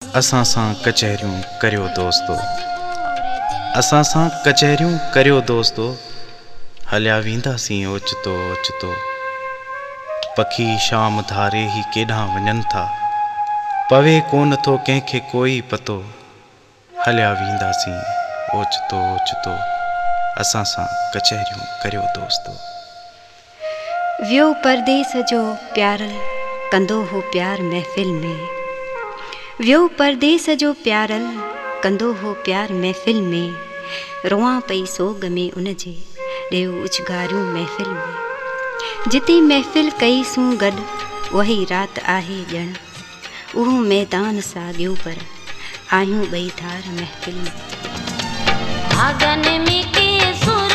असां सां कचहरियूं करियो दोस्तो, असां सां कचहरियूं करियो दोस्तो, हलिया वेंदासीं ओचितो ओचितो। पखी शाम धारे ही केॾां वञनि था, पवे कोन थो कंहिंखे कोई पतो। हलिया वेंदासीं ओचितो ओचितो, असां सां कचहरियूं करियो दोस्तो। वियो परदेस जो प्यारल कंदो हो प्यार महफ़िल में, वियो परदेस जो प्यारल कंदो हो प्यार महफ़िल में। रोआं पई सोग में उन जे ॾेऊ उछगारियूं महफ़िल में। जिते महफ़िल कईसूं गॾु उहा राति आहे ॼण, उहो मैदान साॻियो पर आहियूं ॿई धार महफ़िल में। आगन में के सुर